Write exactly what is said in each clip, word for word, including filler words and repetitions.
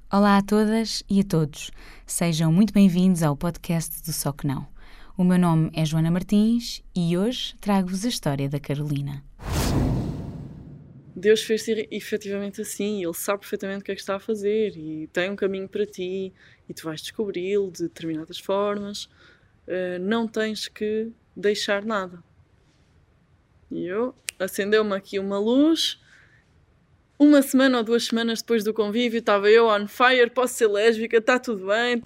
Olá a todas e a todos. Sejam muito bem-vindos ao podcast do Só Que Não. O meu nome é Joana Martins e hoje trago-vos a história da Carolina. Deus fez-te efetivamente assim, Ele sabe perfeitamente o que é que está a fazer e tem um caminho para ti e tu vais descobri-lo de determinadas formas. Uh, não tens que deixar nada. E eu, acendeu-me aqui uma luz. Uma semana ou duas semanas depois do convívio, estava eu on fire, posso ser lésbica, está tudo bem.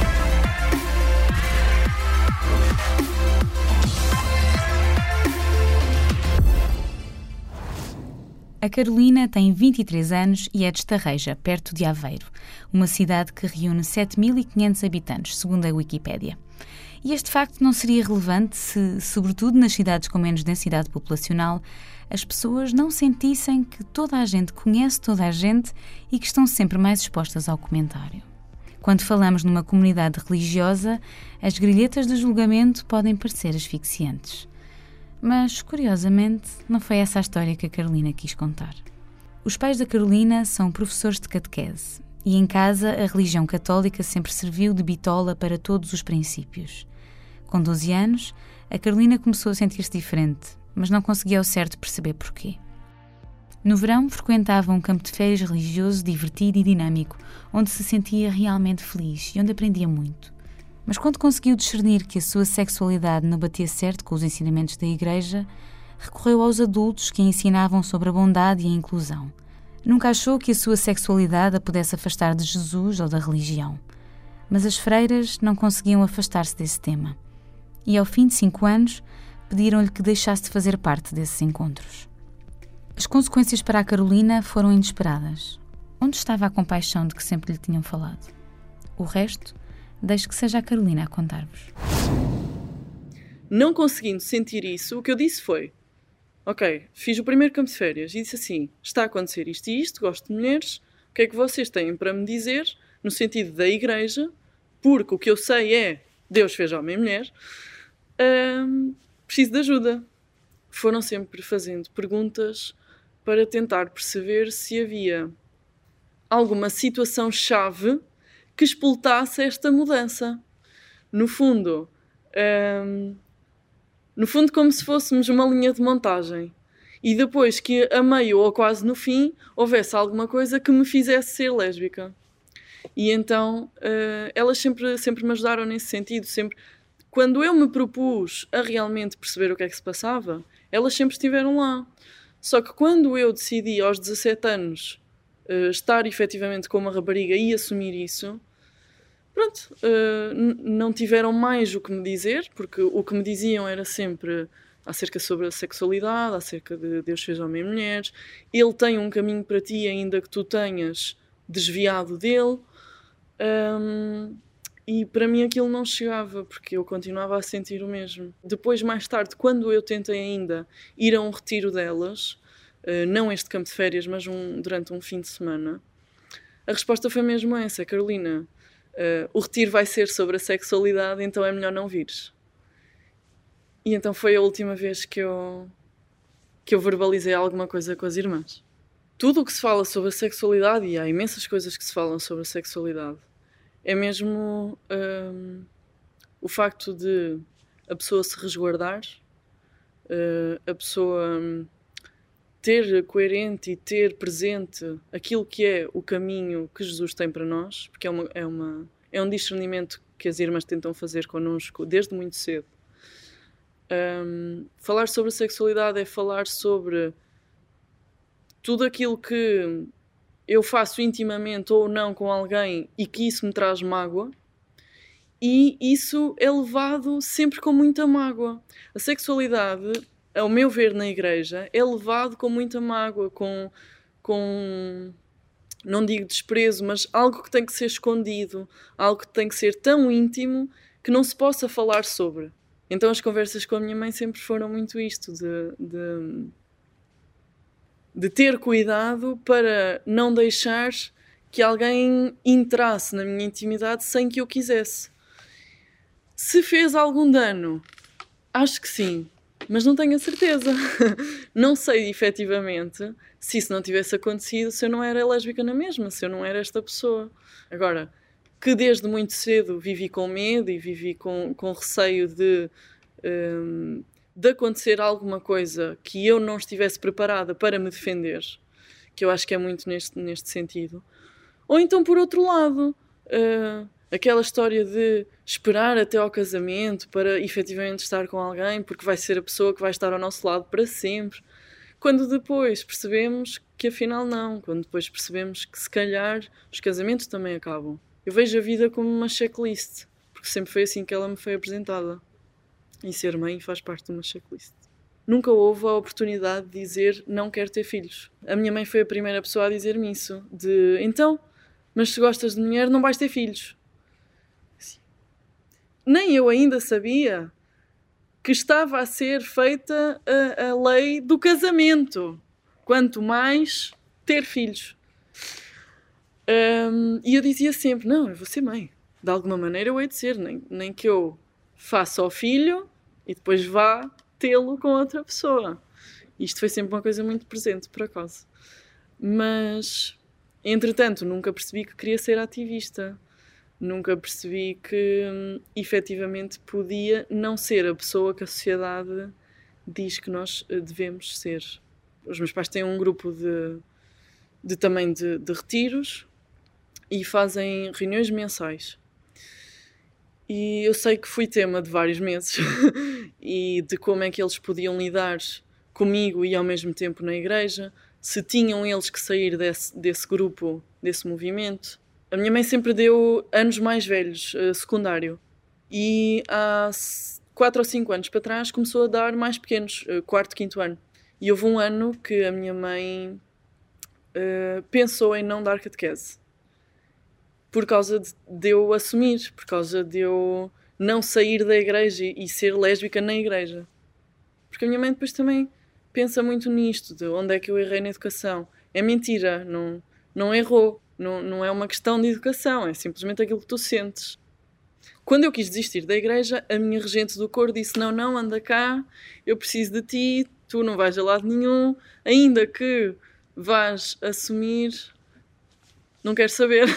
A Carolina tem vinte e três anos e é de Estarreja, perto de Aveiro, uma cidade que reúne sete mil e quinhentos habitantes, segundo a Wikipédia. E este facto não seria relevante se, sobretudo nas cidades com menos densidade populacional, as pessoas não sentissem que toda a gente conhece toda a gente e que estão sempre mais expostas ao comentário. Quando falamos numa comunidade religiosa, as grilhetas do julgamento podem parecer asfixiantes. Mas, curiosamente, não foi essa a história que a Carolina quis contar. Os pais da Carolina são professores de catequese e em casa a religião católica sempre serviu de bitola para todos os princípios. Com doze anos, a Carolina começou a sentir-se diferente, mas não conseguia ao certo perceber porquê. No verão, frequentava um campo de férias religioso divertido e dinâmico, onde se sentia realmente feliz e onde aprendia muito. Mas quando conseguiu discernir que a sua sexualidade não batia certo com os ensinamentos da Igreja, recorreu aos adultos que a ensinavam sobre a bondade e a inclusão. Nunca achou que a sua sexualidade a pudesse afastar de Jesus ou da religião. Mas as freiras não conseguiam afastar-se desse tema. E ao fim de cinco anos, pediram-lhe que deixasse de fazer parte desses encontros. As consequências para a Carolina foram inesperadas. Onde estava a compaixão de que sempre lhe tinham falado? O resto, deixo que seja a Carolina a contar-vos. Não conseguindo sentir isso, o que eu disse foi: ok, fiz o primeiro campo de férias e disse assim, está a acontecer isto e isto, gosto de mulheres, o que é que vocês têm para me dizer, no sentido da Igreja, porque o que eu sei é, Deus fez homem e mulher, hum, preciso de ajuda. Foram sempre fazendo perguntas para tentar perceber se havia alguma situação-chave que explotasse esta mudança. No fundo, hum, no fundo como se fôssemos uma linha de montagem. E depois que a meio ou quase no fim houvesse alguma coisa que me fizesse ser lésbica. E então uh, elas sempre, sempre me ajudaram nesse sentido. Sempre. Quando eu me propus a realmente perceber o que é que se passava, elas sempre estiveram lá. Só que quando eu decidi aos dezassete anos uh, estar efetivamente com uma rapariga e assumir isso, pronto, uh, n- não tiveram mais o que me dizer, porque o que me diziam era sempre acerca sobre a sexualidade, acerca de Deus fez homem e mulheres, Ele tem um caminho para ti ainda que tu tenhas desviado dele. Um, e para mim aquilo não chegava, porque eu continuava a sentir o mesmo. Depois, mais tarde, quando eu tentei ainda ir a um retiro delas, uh, não este campo de férias, mas um, durante um fim de semana, a resposta foi mesmo essa: Carolina, uh, o retiro vai ser sobre a sexualidade, então é melhor não vires. E então foi a última vez que eu, que eu verbalizei alguma coisa com as irmãs. Tudo o que se fala sobre a sexualidade, e há imensas coisas que se falam sobre a sexualidade, é mesmo hum, o facto de a pessoa se resguardar, uh, a pessoa hum, ter coerente e ter presente aquilo que é o caminho que Jesus tem para nós, porque é, uma, é, uma, é um discernimento que as irmãs tentam fazer connosco desde muito cedo. Um, falar sobre a sexualidade é falar sobre tudo aquilo que eu faço intimamente ou não com alguém e que isso me traz mágoa, e isso é levado sempre com muita mágoa. A sexualidade, ao meu ver na Igreja, é levado com muita mágoa, com, com, não digo desprezo, mas algo que tem que ser escondido, algo que tem que ser tão íntimo que não se possa falar sobre. Então as conversas com a minha mãe sempre foram muito isto, de... de de ter cuidado para não deixar que alguém entrasse na minha intimidade sem que eu quisesse. Se fez algum dano, acho que sim. Mas não tenho a certeza. Não sei efetivamente se isso não tivesse acontecido, se eu não era lésbica na mesma, se eu não era esta pessoa. Agora, que desde muito cedo vivi com medo e vivi com, com receio de, um, de acontecer alguma coisa que eu não estivesse preparada para me defender, que eu acho que é muito neste, neste sentido. Ou então, por outro lado, uh, aquela história de esperar até ao casamento para efetivamente estar com alguém, porque vai ser a pessoa que vai estar ao nosso lado para sempre. Quando depois percebemos que afinal não, quando depois percebemos que se calhar os casamentos também acabam. Eu vejo a vida como uma checklist, porque sempre foi assim que ela me foi apresentada. E ser mãe faz parte de uma checklist. Nunca houve a oportunidade de dizer não quero ter filhos. A minha mãe foi a primeira pessoa a dizer-me isso, de então, mas se gostas de mulher não vais ter filhos. Assim. Nem eu ainda sabia que estava a ser feita a, a lei do casamento. Quanto mais ter filhos. Um, e eu dizia sempre, não, eu vou ser mãe. De alguma maneira eu hei de ser. Nem, nem que eu faça ao filho e depois vá tê-lo com outra pessoa. Isto foi sempre uma coisa muito presente, por acaso. Mas, entretanto, nunca percebi que queria ser ativista. Nunca percebi que, hum, efetivamente, podia não ser a pessoa que a sociedade diz que nós devemos ser. Os meus pais têm um grupo de, de também de, de retiros e fazem reuniões mensais. E eu sei que fui tema de vários meses e de como é que eles podiam lidar comigo e ao mesmo tempo na igreja, se tinham eles que sair desse, desse grupo, desse movimento. A minha mãe sempre deu anos mais velhos, uh, secundário. E há quatro ou cinco anos para trás começou a dar mais pequenos, uh, quarto, quinto ano. E houve um ano que a minha mãe uh, pensou em não dar catequese. Por causa de, de eu assumir, por causa de eu não sair da igreja e ser lésbica na igreja. Porque a minha mãe depois também pensa muito nisto, de onde é que eu errei na educação. É mentira, não, não errou. Não, não é uma questão de educação, é simplesmente aquilo que tu sentes. Quando eu quis desistir da igreja, a minha regente do coro disse, não, não, anda cá, eu preciso de ti, tu não vais a lado nenhum, ainda que vás assumir, não quero saber.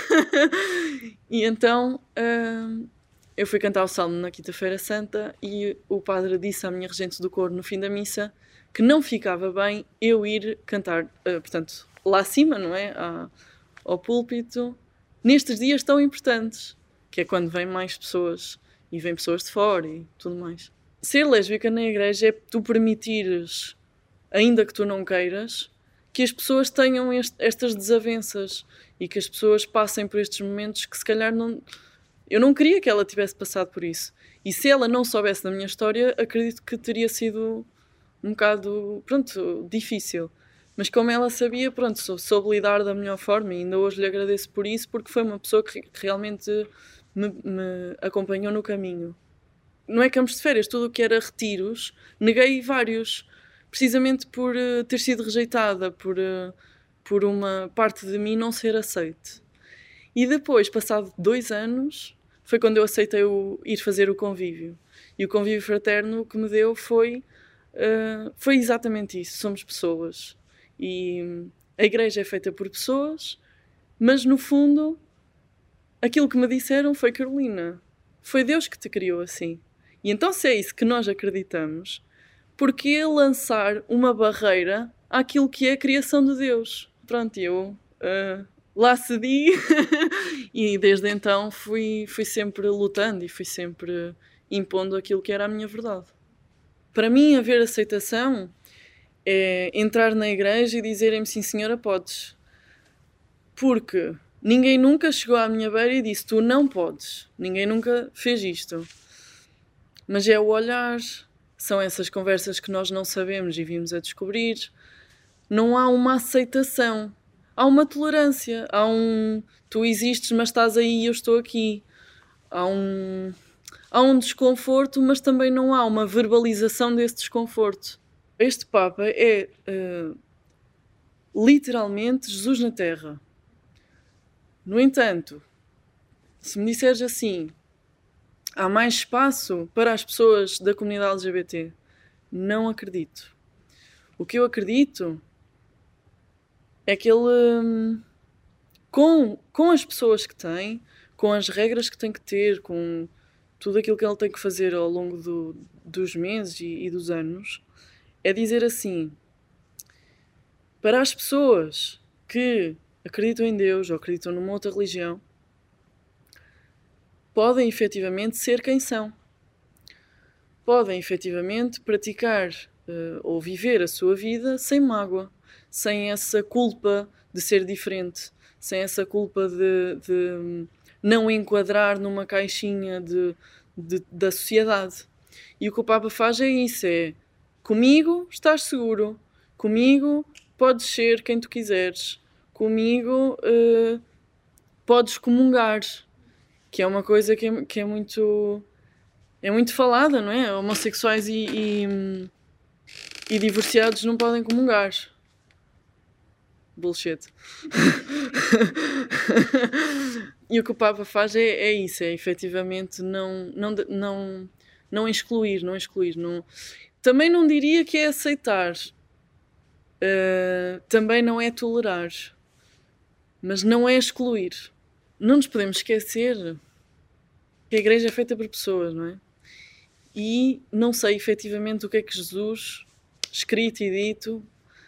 E então uh, eu fui cantar o salmo na quinta-feira santa e o padre disse à minha regente do coro no fim da missa que não ficava bem eu ir cantar, uh, portanto, lá acima, não é? À, ao púlpito, nestes dias tão importantes, que é quando vêm mais pessoas e vêm pessoas de fora e tudo mais. Ser lésbica na igreja é tu permitires, ainda que tu não queiras, que as pessoas tenham este, estas desavenças e que as pessoas passem por estes momentos que se calhar não... Eu não queria que ela tivesse passado por isso. E se ela não soubesse da minha história, acredito que teria sido um bocado, pronto, difícil. Mas como ela sabia, pronto, soube lidar da melhor forma e ainda hoje lhe agradeço por isso, porque foi uma pessoa que realmente me, me acompanhou no caminho. Não é campos de férias, tudo o que era retiros, neguei vários, precisamente por uh, ter sido rejeitada, por, uh, por uma parte de mim não ser aceite. E depois, passado dois anos, foi quando eu aceitei o, ir fazer o convívio. E o convívio fraterno que me deu foi, uh, foi exatamente isso, somos pessoas. E a igreja é feita por pessoas, mas no fundo, aquilo que me disseram foi Carolina, foi Deus que te criou assim. E então se é isso que nós acreditamos, por que lançar uma barreira àquilo que é a criação de Deus? Pronto, eu uh, lá cedi e desde então fui, fui sempre lutando e fui sempre impondo aquilo que era a minha verdade. Para mim, haver aceitação é entrar na igreja e dizerem-me sim senhora, podes. Porque ninguém nunca chegou à minha beira e disse tu não podes. Ninguém nunca fez isto. Mas é o olhar, são essas conversas que nós não sabemos e vimos a descobrir. Não há uma aceitação. Há uma tolerância. Há um tu existes mas estás aí e eu estou aqui. Há um, há um desconforto, mas também não há uma verbalização desse desconforto. Este Papa é uh, literalmente Jesus na Terra. No entanto, se me disseres assim, há mais espaço para as pessoas da comunidade L G B T. Não acredito. O que eu acredito é que ele, com, com as pessoas que tem, com as regras que tem que ter, com tudo aquilo que ele tem que fazer ao longo do, dos meses e, e dos anos, é dizer assim, para as pessoas que acreditam em Deus ou acreditam numa outra religião, podem efetivamente ser quem são. Podem efetivamente praticar uh, ou viver a sua vida sem mágoa, sem essa culpa de ser diferente, sem essa culpa de, de não enquadrar numa caixinha de, de, da sociedade. E o que o Papa faz é isso, é comigo estás seguro, comigo podes ser quem tu quiseres, comigo uh, podes comungar, que é uma coisa que é, que é muito é muito falada, não é? Homossexuais e, e, e divorciados não podem comungar. Bullshit. E o que o Papa faz é, é isso, é efetivamente não, não, não, não excluir, não excluir. Não... Também não diria que é aceitar, uh, também não é tolerar, mas não é excluir. Não nos podemos esquecer que a Igreja é feita por pessoas, não é? E não sei efetivamente o que é que Jesus, escrito e dito,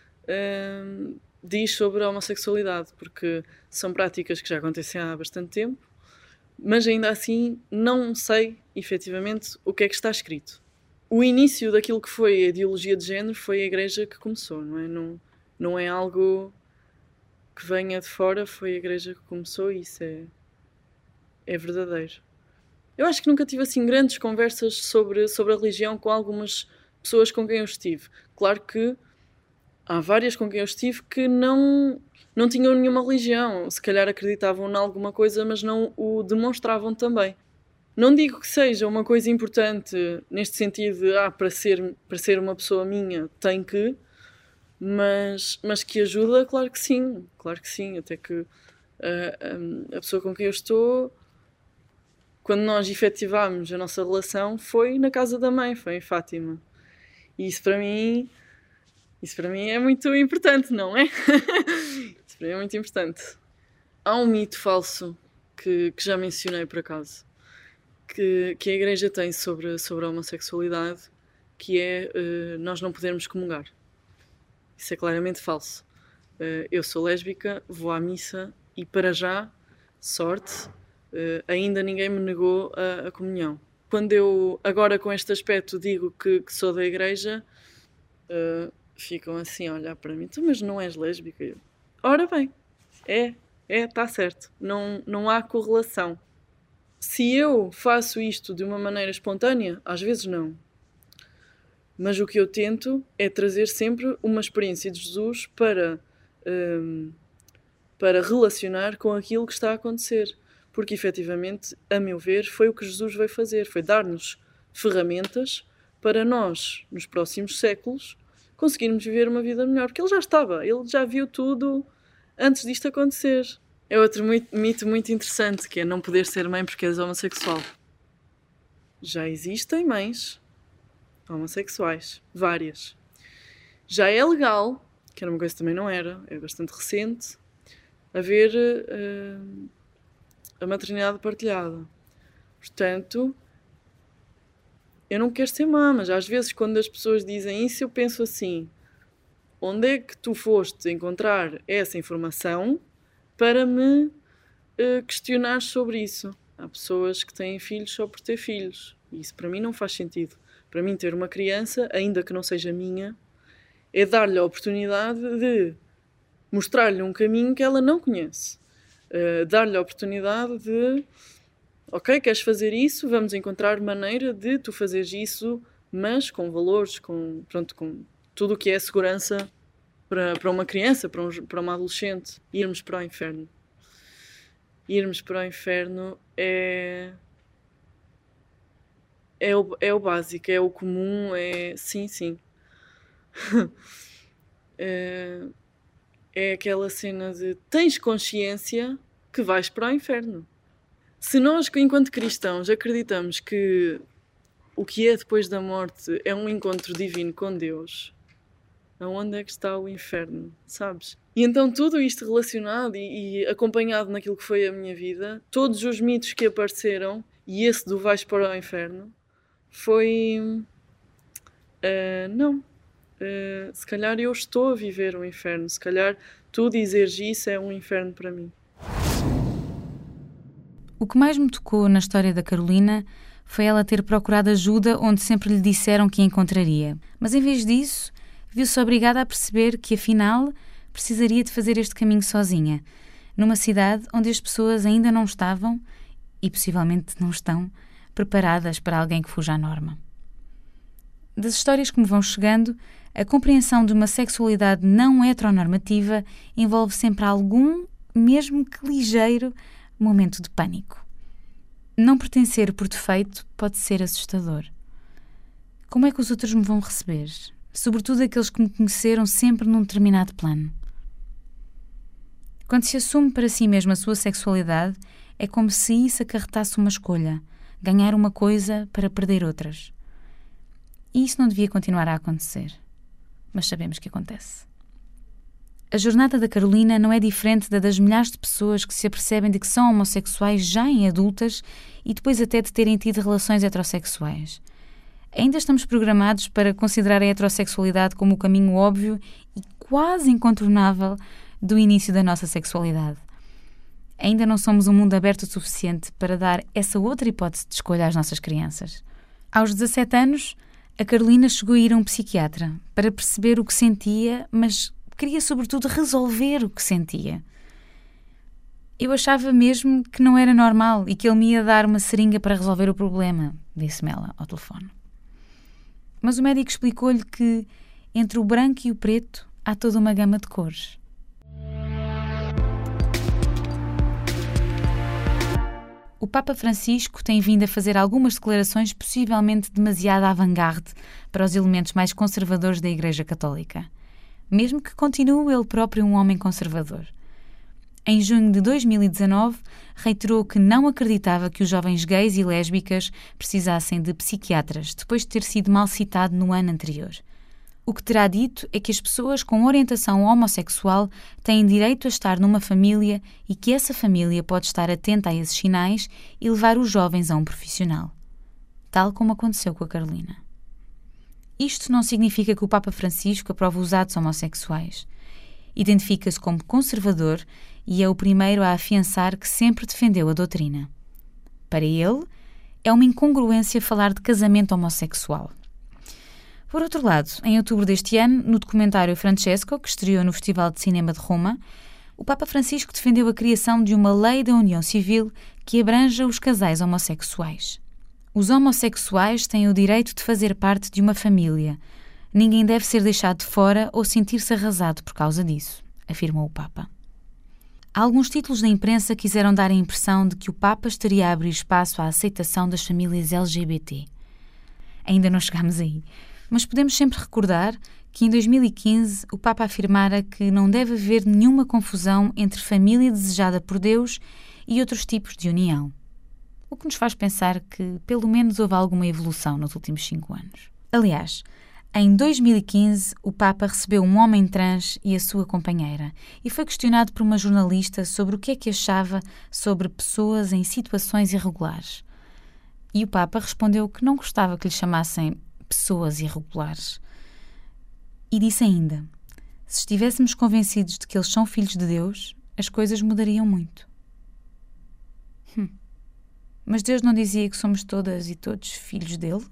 uh, diz sobre a homossexualidade, porque são práticas que já acontecem há bastante tempo, mas ainda assim não sei efetivamente o que é que está escrito. O início daquilo que foi a ideologia de género foi a Igreja que começou, não é? Não, não é algo que venha de fora, foi a Igreja que começou e isso é, é verdadeiro. Eu acho que nunca tive assim grandes conversas sobre, sobre a religião com algumas pessoas com quem eu estive. Claro que há várias com quem eu estive que não, não tinham nenhuma religião. Se calhar acreditavam em alguma coisa, mas não o demonstravam também. Não digo que seja uma coisa importante neste sentido de, ah, para ser, para ser uma pessoa minha tem que, mas, mas que ajuda, claro que sim. Claro que sim, até que uh, um, a pessoa com quem eu estou, quando nós efetivámos a nossa relação, foi na casa da mãe, foi em Fátima. E isso para mim, isso para mim é muito importante, não é? Isso para mim é muito importante. Há um mito falso que, que já mencionei por acaso, que, que a Igreja tem sobre, sobre a homossexualidade, que é uh, nós não podermos comungar. Isso é claramente falso. Uh, eu sou lésbica, vou à missa e para já, sorte, Uh, ainda ninguém me negou a, a comunhão. Quando eu, agora com este aspecto, digo que, que sou da Igreja, uh, ficam assim a olhar para mim, mas não és lésbica? Eu, ora bem, é, é, está certo. Não, não há correlação. Se eu faço isto de uma maneira espontânea, às vezes não. Mas o que eu tento é trazer sempre uma experiência de Jesus para, um, para relacionar com aquilo que está a acontecer. Porque, efetivamente, a meu ver, foi o que Jesus veio fazer. Foi dar-nos ferramentas para nós, nos próximos séculos, conseguirmos viver uma vida melhor. Porque ele já estava, ele já viu tudo antes disto acontecer. É outro mito muito interessante, que é não poder ser mãe porque és homossexual. Já existem mães homossexuais, várias. Já é legal, que era uma coisa que também não era, é bastante recente, haver... Uh, a maternidade partilhada. Portanto, eu não quero ser má, mas às vezes quando as pessoas dizem isso eu penso assim, onde é que tu foste encontrar essa informação para me uh, questionar sobre isso? Há pessoas que têm filhos só por ter filhos. E isso para mim não faz sentido. Para mim ter uma criança, ainda que não seja minha, é dar-lhe a oportunidade de mostrar-lhe um caminho que ela não conhece. Uh, dar-lhe a oportunidade de ok, queres fazer isso, vamos encontrar maneira de tu fazeres isso, mas com valores, com, pronto, com tudo o que é segurança para, para uma criança, para, um, para uma adolescente. Irmos para o inferno. Irmos para o inferno é... É o, é o básico, é o comum, é... Sim, sim. é... É aquela cena de tens consciência que vais para o inferno. Se nós, enquanto cristãos, acreditamos que o que é depois da morte é um encontro divino com Deus, aonde é que está o inferno, sabes? E então tudo isto relacionado e, e acompanhado naquilo que foi a minha vida, todos os mitos que apareceram, e esse do vais para o inferno, foi... Uh, não. Uh, se calhar eu estou a viver um inferno, se calhar tu dizeres isso é um inferno para mim. O que mais me tocou na história da Carolina foi ela ter procurado ajuda onde sempre lhe disseram que a encontraria. Mas em vez disso, viu-se obrigada a perceber que, afinal, precisaria de fazer este caminho sozinha, numa cidade onde as pessoas ainda não estavam, e possivelmente não estão, preparadas para alguém que fuja à norma. Das histórias que me vão chegando, a compreensão de uma sexualidade não heteronormativa envolve sempre algum, mesmo que ligeiro, momento de pânico. Não pertencer por defeito pode ser assustador. Como é que os outros me vão receber? Sobretudo aqueles que me conheceram sempre num determinado plano. Quando se assume para si mesmo a sua sexualidade, é como se isso acarretasse uma escolha, ganhar uma coisa para perder outras. E isso não devia continuar a acontecer. Mas sabemos que acontece. A jornada da Carolina não é diferente da das milhares de pessoas que se apercebem de que são homossexuais já em adultas e depois até de terem tido relações heterossexuais. Ainda estamos programados para considerar a heterossexualidade como o caminho óbvio e quase incontornável do início da nossa sexualidade. Ainda não somos um mundo aberto o suficiente para dar essa outra hipótese de escolha às nossas crianças. Aos dezassete anos, a Carolina chegou a ir a um psiquiatra para perceber o que sentia, mas queria sobretudo resolver o que sentia. Eu achava mesmo que não era normal e que ele me ia dar uma seringa para resolver o problema, disse-me ela ao telefone. Mas o médico explicou-lhe que entre o branco e o preto há toda uma gama de cores. O Papa Francisco tem vindo a fazer algumas declarações possivelmente demasiado avant-garde para os elementos mais conservadores da Igreja Católica, mesmo que continue ele próprio um homem conservador. Em junho de dois mil e dezanove, reiterou que não acreditava que os jovens gays e lésbicas precisassem de psiquiatras depois de ter sido mal citado no ano anterior. O que terá dito é que as pessoas com orientação homossexual têm direito a estar numa família e que essa família pode estar atenta a esses sinais e levar os jovens a um profissional. Tal como aconteceu com a Carolina. Isto não significa que o Papa Francisco aprova os atos homossexuais. Identifica-se como conservador e é o primeiro a afiançar que sempre defendeu a doutrina. Para ele, é uma incongruência falar de casamento homossexual. Por outro lado, em outubro deste ano, no documentário Francesco, que estreou no Festival de Cinema de Roma, o Papa Francisco defendeu a criação de uma lei da união civil que abranja os casais homossexuais. Os homossexuais têm o direito de fazer parte de uma família. Ninguém deve ser deixado de fora ou sentir-se arrasado por causa disso, afirmou o Papa. Alguns títulos da imprensa quiseram dar a impressão de que o Papa estaria a abrir espaço à aceitação das famílias L G B T. Ainda não chegámos aí. Mas podemos sempre recordar que em dois mil e quinze o Papa afirmara que não deve haver nenhuma confusão entre família desejada por Deus e outros tipos de união. O que nos faz pensar que pelo menos houve alguma evolução nos últimos cinco anos. Aliás, em dois mil e quinze o Papa recebeu um homem trans e a sua companheira e foi questionado por uma jornalista sobre o que é que achava sobre pessoas em situações irregulares. E o Papa respondeu que não gostava que lhe chamassem pessoas irregulares. E disse ainda, se estivéssemos convencidos de que eles são filhos de Deus, as coisas mudariam muito. Hum. Mas Deus não dizia que somos todas e todos filhos dele?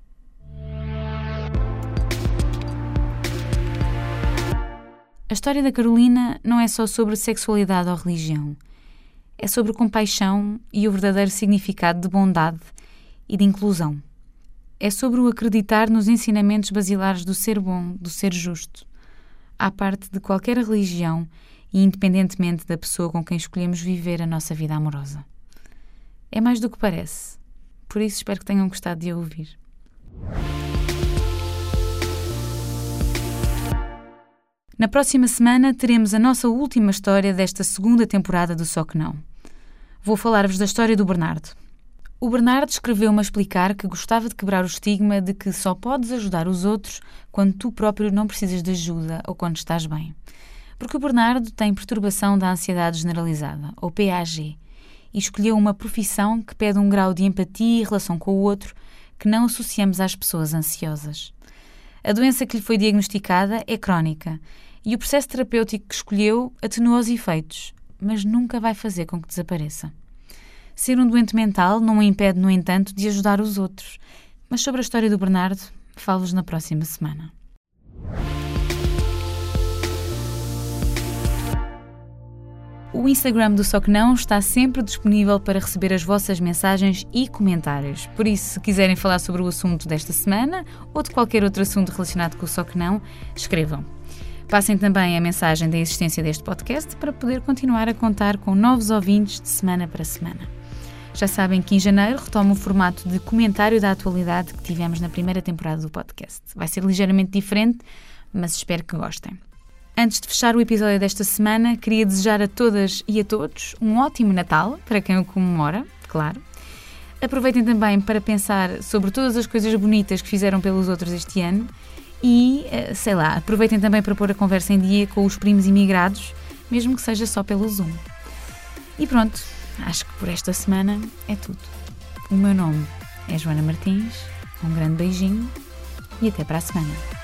A história da Carolina não é só sobre sexualidade ou religião. É sobre compaixão e o verdadeiro significado de bondade e de inclusão. É sobre o acreditar nos ensinamentos basilares do ser bom, do ser justo, à parte de qualquer religião e independentemente da pessoa com quem escolhemos viver a nossa vida amorosa. É mais do que parece, por isso espero que tenham gostado de a ouvir. Na próxima semana teremos a nossa última história desta segunda temporada do Só Que Não. Vou falar-vos da história do Bernardo. O Bernardo escreveu-me a explicar que gostava de quebrar o estigma de que só podes ajudar os outros quando tu próprio não precisas de ajuda ou quando estás bem. Porque o Bernardo tem perturbação da ansiedade generalizada, ou P A G, e escolheu uma profissão que pede um grau de empatia e relação com o outro que não associamos às pessoas ansiosas. A doença que lhe foi diagnosticada é crónica e o processo terapêutico que escolheu atenua os efeitos, mas nunca vai fazer com que desapareça. Ser um doente mental não o impede, no entanto, de ajudar os outros. Mas sobre a história do Bernardo, falo-vos na próxima semana. O Instagram do Só Que Não está sempre disponível para receber as vossas mensagens e comentários. Por isso, se quiserem falar sobre o assunto desta semana ou de qualquer outro assunto relacionado com o Só Que Não, escrevam. Passem também a mensagem da existência deste podcast para poder continuar a contar com novos ouvintes de semana para semana. Já sabem que em janeiro retomo o formato de comentário da atualidade que tivemos na primeira temporada do podcast. Vai ser ligeiramente diferente, mas espero que gostem. Antes de fechar o episódio desta semana, queria desejar a todas e a todos um ótimo Natal, para quem o comemora, claro. Aproveitem também para pensar sobre todas as coisas bonitas que fizeram pelos outros este ano e, sei lá, aproveitem também para pôr a conversa em dia com os primos imigrados, mesmo que seja só pelo Zoom. E pronto, acho que por esta semana é tudo. O meu nome é Joana Martins, um grande beijinho e até para a semana.